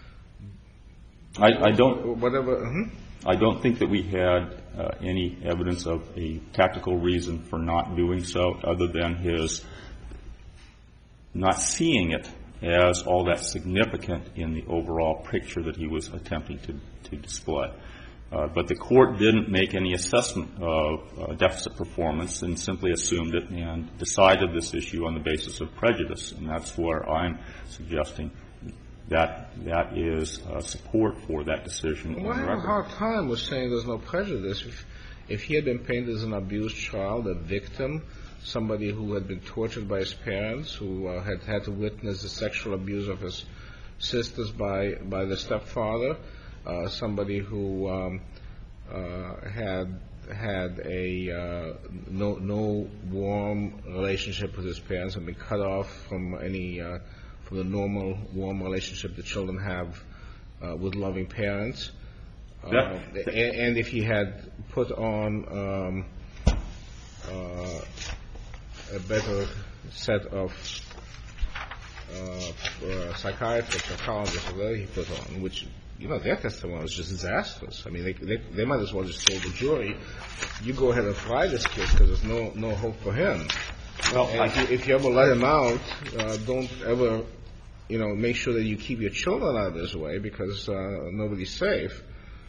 whatever. I don't think that we had any evidence of a tactical reason for not doing so, other than his not seeing it as all that significant in the overall picture that he was attempting to display. But the court didn't make any assessment of deficit performance and simply assumed it and decided this issue on the basis of prejudice. And that's where I'm suggesting that is support for that decision. Well, I have a hard time with saying there's no prejudice. If he had been painted as an abused child, a victim, somebody who had been tortured by his parents, who had to witness the sexual abuse of his sisters by the stepfather, somebody who had a no warm relationship with his parents and been cut off from from the normal warm relationship that children have with loving parents, and if he had put on a better set of psychiatrists, psychologists, whatever he put on, which, their testimony was just disastrous. I mean, they might as well just told the jury, you go ahead and fry this kid because there's no hope for him. Well, if you ever let him out, don't ever, make sure that you keep your children out of this way because nobody's safe.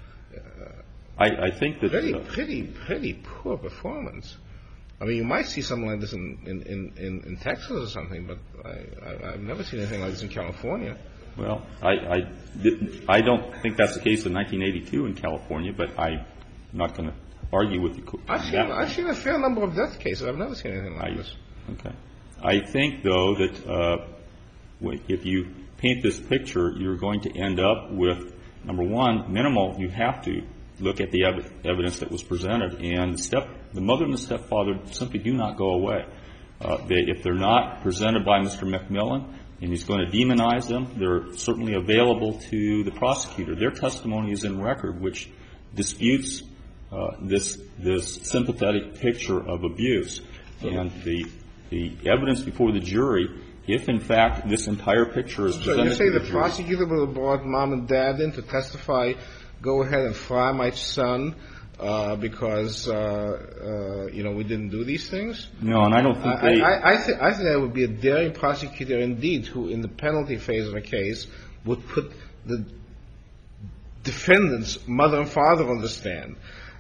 I think that Pretty poor performance. I mean, you might see something like this in Texas or something, but I've never seen anything like this in California. Well, I don't think that's the case in 1982 in California, but I'm not going to argue with you. I've seen a fair number of death cases. I've never seen anything like this. Okay. I think, though, that if you paint this picture, you're going to end up with, number one, minimal. You have to look at the evidence that was presented, and the mother and the stepfather simply do not go away. If they're not presented by Mr. McMillan and he's going to demonize them, they're certainly available to the prosecutor. Their testimony is in record, which disputes this sympathetic picture of abuse. And the evidence before the jury, if in fact this entire picture is presented to the jury. So you say the prosecutor would have brought mom and dad in to testify, go ahead and fry my son because, we didn't do these things? No, and I don't think I think that would be a daring prosecutor indeed who, in the penalty phase of a case, would put the defendant's mother and father on the stand.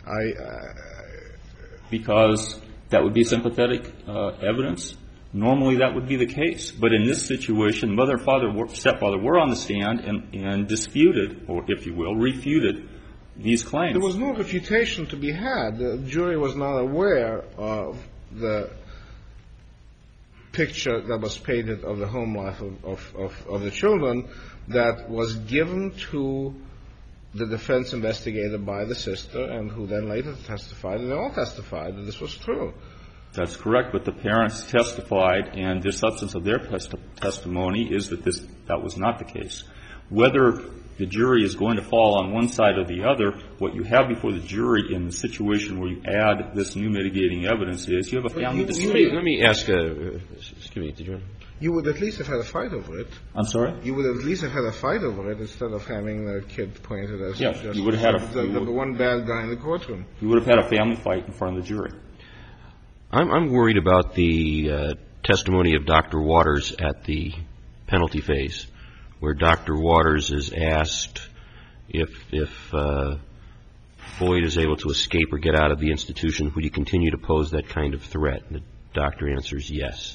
Because that would be sympathetic evidence. Normally that would be the case. But in this situation, mother, father, stepfather were on the stand and disputed, or if you will, refuted these claims. There was no refutation to be had. The jury was not aware of the picture that was painted of the home life of the children that was given to the defense investigator by the sister, and who then later testified, and they all testified that this was true. That's correct, but the parents testified, and the substance of their testimony is that that was not the case. Whether the jury is going to fall on one side or the other, what you have before the jury in the situation where you add this new mitigating evidence is you have a family dispute. Let me ask, excuse me, did you? You would at least have had a fight over it. I'm sorry? You would at least have had a fight over it instead of having the kid pointed as just you would have had the one bad guy in the courtroom. You would have had a family fight in front of the jury. I'm worried about the testimony of Dr. Waters at the penalty phase, where Dr. Waters is asked if Boyd is able to escape or get out of the institution, would he continue to pose that kind of threat? And the doctor answers yes.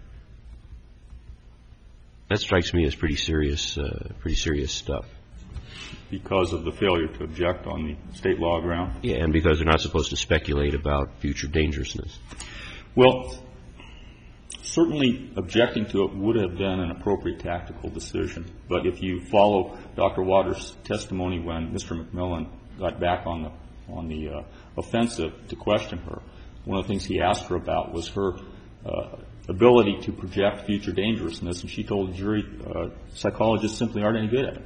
That strikes me as pretty serious stuff. Because of the failure to object on the state law ground? Yeah, and because they're not supposed to speculate about future dangerousness. Well, certainly objecting to it would have been an appropriate tactical decision. But if you follow Dr. Waters' testimony when Mr. McMillan got back on the offensive to question her, one of the things he asked her about was her ability to project future dangerousness, and she told the jury psychologists simply aren't any good at it.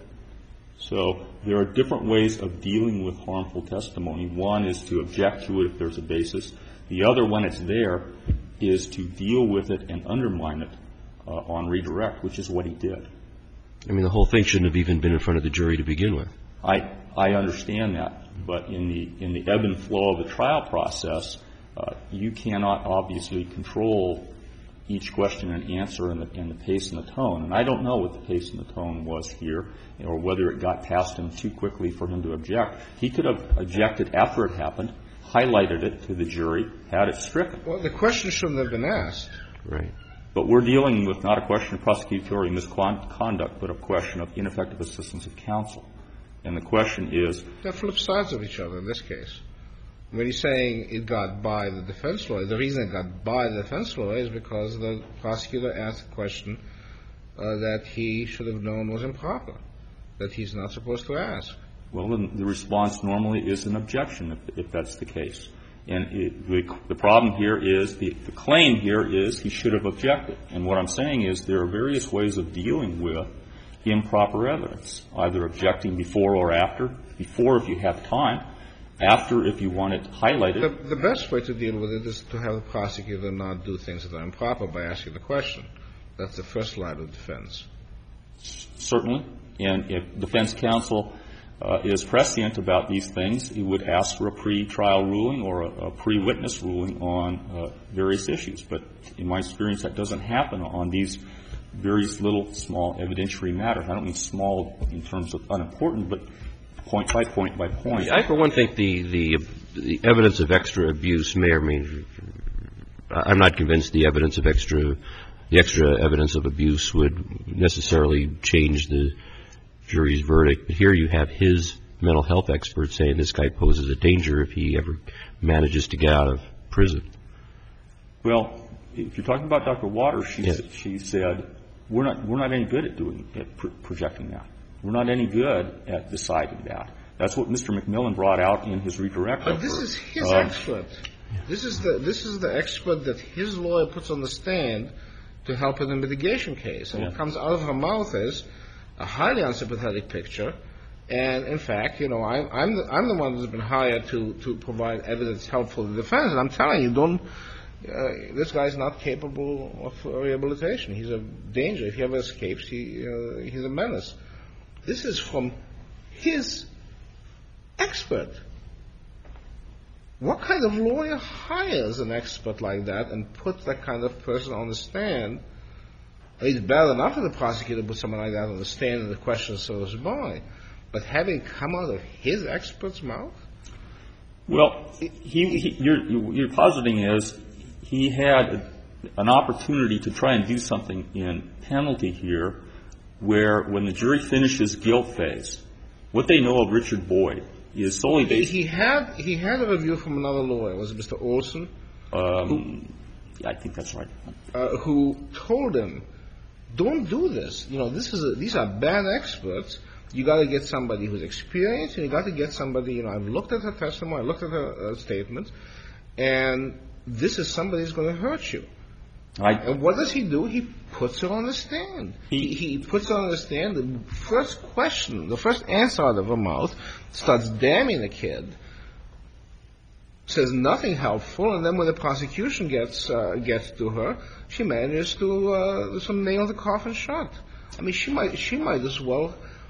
So there are different ways of dealing with harmful testimony. One is to object to it if there's a basis. The other, when it's there, is to deal with it and undermine it on redirect, which is what he did. I mean, the whole thing shouldn't have even been in front of the jury to begin with. I understand that, but in the ebb and flow of the trial process, you cannot obviously control each question and answer and the pace and the tone. And I don't know what the pace and the tone was here, or whether it got past him too quickly for him to object. He could have objected after it happened, highlighted it to the jury, had it stricken. Well, the question shouldn't have been asked. Right. But we're dealing with not a question of prosecutorial misconduct, but a question of ineffective assistance of counsel. And the question is... They're flip sides of each other in this case. When he's saying it got by the defense lawyer, the reason it got by the defense lawyer is because the prosecutor asked a question that he should have known was improper, that he's not supposed to ask. Well, then the response normally is an objection if that's the case. And the problem here is, the claim here is he should have objected. And what I'm saying is there are various ways of dealing with improper evidence, either objecting before or after. Before, if you have time. After, if you want it highlighted. The best way to deal with it is to have the prosecutor not do things that are improper by asking the question. That's the first line of defense. Certainly. And if defense counsel is prescient about these things, he would ask for a pre-trial ruling or a pre-witness ruling on various issues. But in my experience, that doesn't happen on these various little small evidentiary matters. I don't mean small in terms of unimportant, but point by point by point. I, for one, think the evidence of extra abuse may or may. I'm not convinced the extra evidence of abuse would necessarily change the jury's verdict. But here you have his mental health expert saying this guy poses a danger if he ever manages to get out of prison. Well, if you're talking about Dr. Waters, she said we're not any good at projecting that. We're not any good at deciding that. That's what Mr. McMillan brought out in his redirect. But this is his expert. This is the expert that his lawyer puts on the stand to help in the mitigation case. And what comes out of her mouth is a highly unsympathetic picture. And in fact, you know, I'm the one that's been hired to provide evidence helpful to the defense. And I'm telling you, this guy's not capable of rehabilitation. He's a danger. If he ever escapes, he's a menace. This is from his expert. What kind of lawyer hires an expert like that and puts that kind of person on the stand? It's bad enough for the prosecutor to put someone like that on the stand and the question goes by. But having come out of his expert's mouth? Well, you're positing is he had an opportunity to try and do something in penalty here where when the jury finishes guilt phase, what they know of Richard Boyd is solely based. He had a review from another lawyer. Was it Mr. Olson? I think that's right. Who told him, don't do this. You know, these are bad experts. You got to get somebody who's experienced, and you got to get somebody. You know, I've looked at her testimony, I looked at her statements, and this is somebody who's going to hurt you. And what does he do? He puts her on the stand. He puts her on the stand. The first question, the first answer out of her mouth starts damning the kid, says nothing helpful, and then when the prosecution gets to her, she manages to sort of nail the coffin shut. I mean, she might as well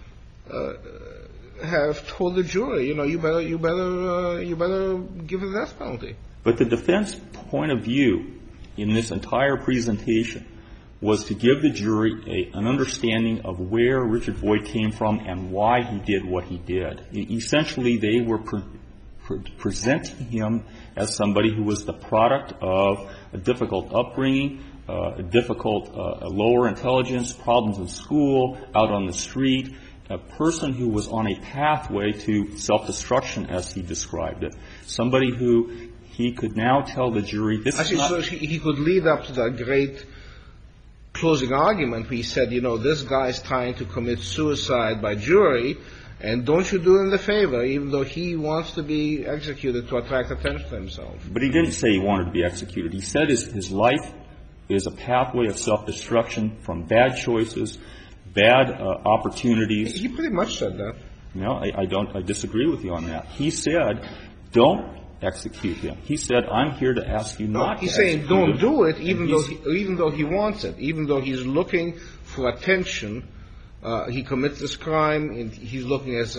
have told the jury, you know, you better give her the death penalty. But the defense point of view in this entire presentation was to give the jury an understanding of where Richard Boyd came from and why he did what he did. Essentially, they were presenting him as somebody who was the product of a difficult upbringing, difficult lower intelligence, problems in school, out on the street, a person who was on a pathway to self-destruction, as he described it, somebody who he could now tell the jury this is not... So he could lead up to that great closing argument where he said, you know, this guy's trying to commit suicide by jury, and don't you do him the favor, even though he wants to be executed to attract attention to himself. But he didn't say he wanted to be executed. He said his life is a pathway of self-destruction from bad choices, bad opportunities. He pretty much said that. No, I disagree with you on that. He said, don't execute him. He said, I'm here to ask you not to execute him. He's saying don't do it, even though he wants it, even though he's looking for attention. He commits this crime, and he's looking as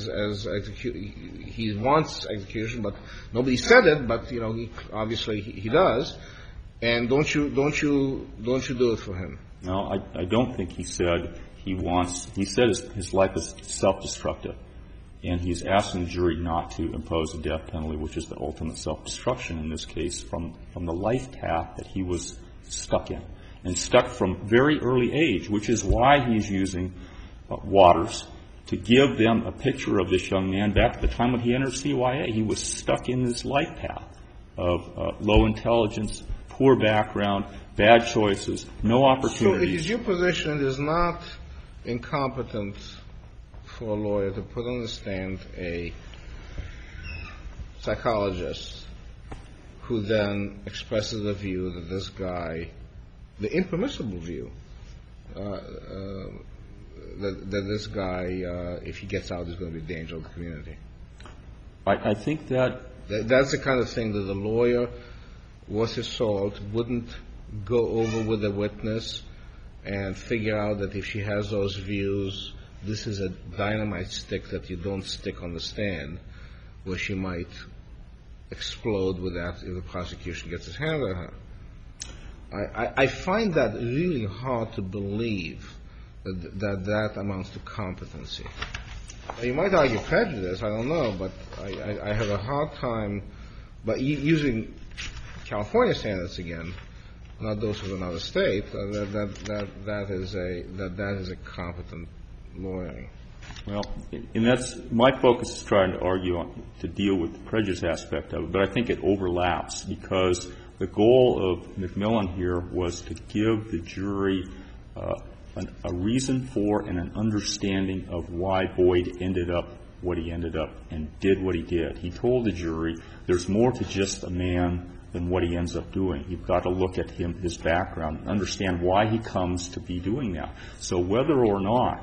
he wants execution, but nobody said it. But you know, obviously he does. And don't you do it for him? No, I don't think he said he wants. He said his life is self-destructive. And he's asking the jury not to impose a death penalty, which is the ultimate self-destruction in this case, from the life path that he was stuck in. And stuck from very early age, which is why he's using Waters to give them a picture of this young man. Back at the time when he entered CYA, he was stuck in this life path of low intelligence, poor background, bad choices, no opportunities. So is your position it is not incompetent for a lawyer to put on the stand a psychologist who then expresses a view that this guy, the impermissible view, that this guy, if he gets out, is going to be a danger to the community? I think that's the kind of thing that the lawyer, worth his salt, wouldn't go over with the witness and figure out that if she has those views, this is a dynamite stick that you don't stick on the stand, where she might explode with that if the prosecution gets its hand on her. I find that really hard to believe that amounts to competency. You might argue prejudice, I don't know, but I have a hard time, but using California standards again, not those of another state, that is a competent lawyer. Well, and that's my focus is trying to argue to deal with the prejudice aspect of it, but I think it overlaps because the goal of McMillan here was to give the jury a reason for and an understanding of why Boyd ended up what he ended up and did what he did. He told the jury there's more to just a man than what he ends up doing. You've got to look at his background, and understand why he comes to be doing that. So whether or not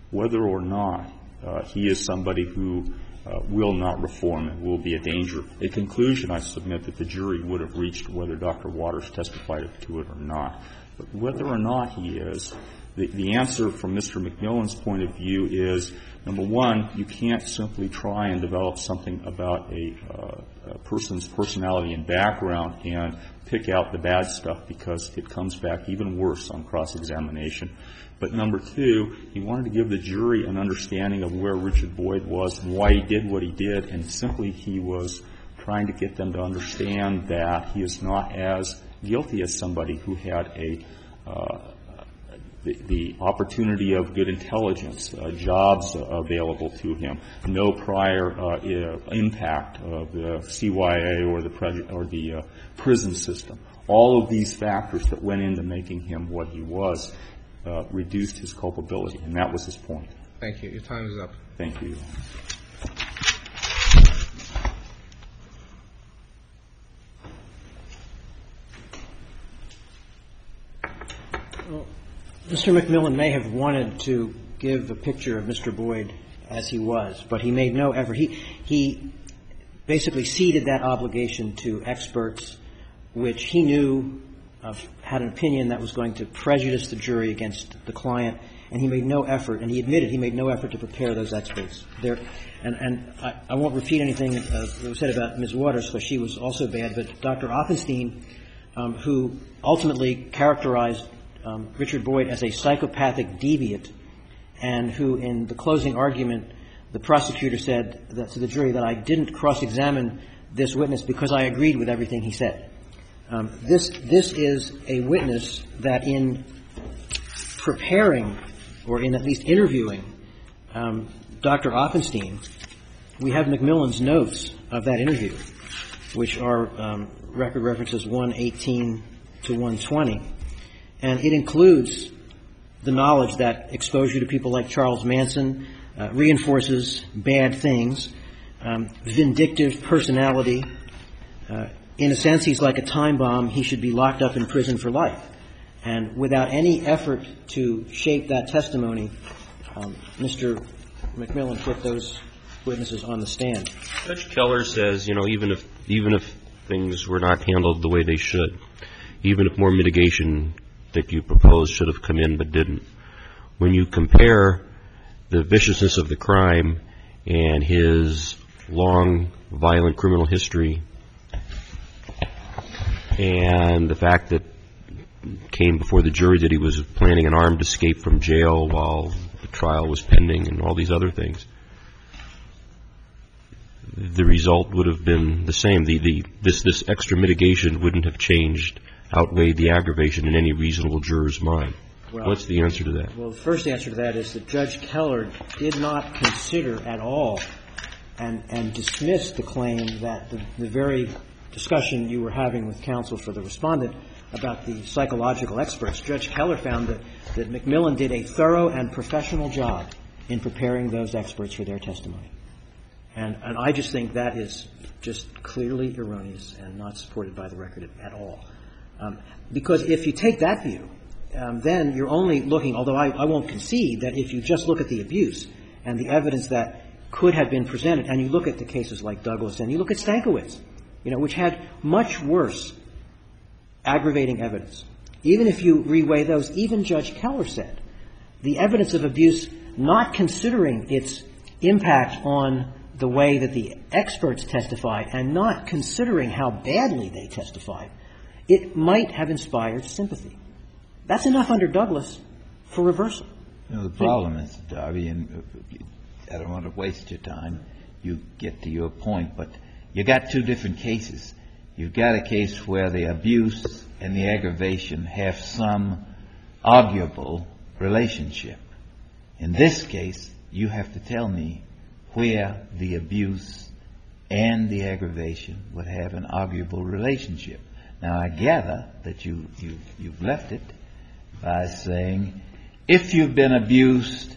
he is somebody who will not reform and will be a danger. A conclusion, I submit, that the jury would have reached whether Dr. Waters testified to it or not. But whether or not he is, the answer from Mr. McMillan's point of view is, number one, you can't simply try and develop something about a person's personality and background and pick out the bad stuff because it comes back even worse on cross-examination. But number two, he wanted to give the jury an understanding of where Richard Boyd was and why he did what he did, and simply he was trying to get them to understand that he is not as guilty as somebody who had the opportunity of good intelligence, jobs available to him, no prior impact of the CYA or the prison system. All of these factors that went into making him what he was reduced his culpability, and that was his point. Thank you. Your time is up. Thank you. Well, Mr. McMillan may have wanted to give a picture of Mr. Boyd as he was, but he made no effort. He basically ceded that obligation to experts, which he knew had an opinion that was going to prejudice the jury against the client, and he made no effort, and he admitted he made no effort to prepare those experts. And I won't repeat anything that was said about Ms. Waters, because she was also bad, but Dr. Offenstein, who ultimately characterized Richard Boyd as a psychopathic deviant, and who in the closing argument, the prosecutor said to the jury that I didn't cross-examine this witness because I agreed with everything he said. This is a witness that in preparing, or in at least interviewing Dr. Offenstein, we have McMillan's notes of that interview, which are record references 118 to 120. And it includes the knowledge that exposure to people like Charles Manson reinforces bad things, vindictive personality. In a sense, he's like a time bomb. He should be locked up in prison for life. And without any effort to shape that testimony, Mr. McMillan put those witnesses on the stand. Judge Keller says, even if things were not handled the way they should, even if more mitigation that you proposed should have come in but didn't, when you compare the viciousness of the crime and his long, violent criminal history and the fact that came before the jury that he was planning an armed escape from jail while the trial was pending and all these other things, the result would have been the same. This extra mitigation wouldn't have outweighed the aggravation in any reasonable juror's mind. Well, what's the answer to that? Well, the first answer to that is that Judge Keller did not consider at all and dismissed the claim that the very discussion you were having with counsel for the respondent about the psychological experts. Judge Keller found that McMillan did a thorough and professional job in preparing those experts for their testimony. And I just think that is just clearly erroneous and not supported by the record at all. Because if you take that view, then you're only looking, although I won't concede that if you just look at the abuse and the evidence that could have been presented, and you look at the cases like Douglas and you look at Stankiewicz, which had much worse aggravating evidence. Even if you reweigh those, even Judge Keller said the evidence of abuse not considering its impact on the way that the experts testified and not considering how badly they testified, it might have inspired sympathy. That's enough under Douglas for reversal. You know, the problem is, Darby, and I don't want to waste your time. You get to your point, but you got two different cases. You've got a case where the abuse and the aggravation have some arguable relationship. In this case, you have to tell me where the abuse and the aggravation would have an arguable relationship. Now, I gather that you've left it by saying, if you've been abused,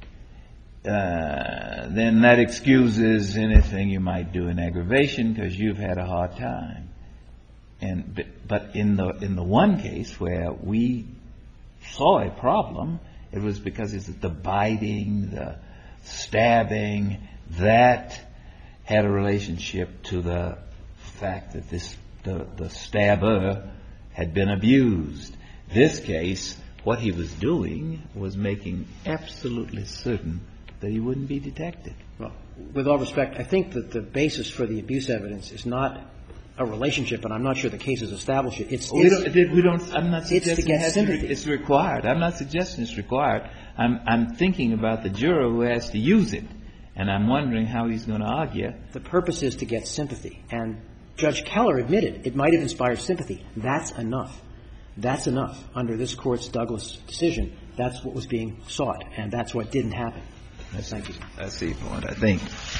then that excuses anything you might do in aggravation because you've had a hard time. But in the one case where we saw a problem, it was because it's the biting, the stabbing, that had a relationship to the fact that the stabber had been abused. This case, what he was doing was making absolutely certain that he wouldn't be detected. Well, with all respect, I think that the basis for the abuse evidence is not a relationship, and I'm not sure the cases establish it. I'm not suggesting it's required. I'm not suggesting it's required. I'm thinking about the juror who has to use it, and I'm wondering how he's going to argue. The purpose is to get sympathy, and Judge Keller admitted it might have inspired sympathy. That's enough. That's enough. Under this Court's Douglas decision, that's what was being sought, and that's what didn't happen. Thank you. I see your point, I think.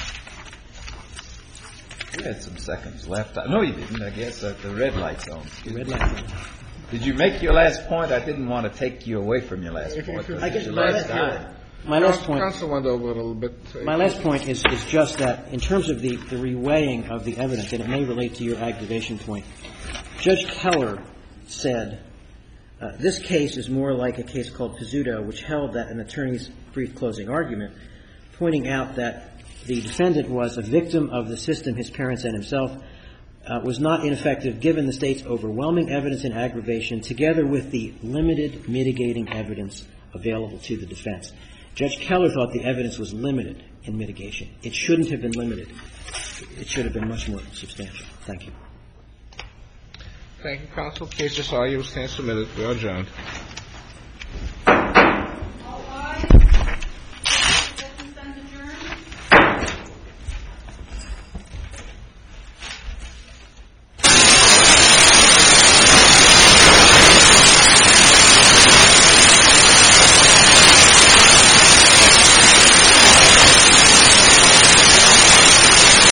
You had some seconds left. No, you didn't. I guess the red light's on. Red light's on. Did you make your last point? I didn't want to take you away from your last point. I guess my last point. Counsel went over a little bit. My last point is just that in terms of the reweighing of the evidence, and it may relate to your aggravation point, Judge Keller said, this case is more like a case called Pizzuto, which held that an attorney's brief closing argument, pointing out that the defendant was a victim of the system, his parents and himself, was not ineffective given the State's overwhelming evidence in aggravation together with the limited mitigating evidence available to the defense. Judge Keller thought the evidence was limited in mitigation. It shouldn't have been limited. It should have been much more substantial. Thank you. Thank you, counsel. Case just argued. Stand submitted. We are adjourned.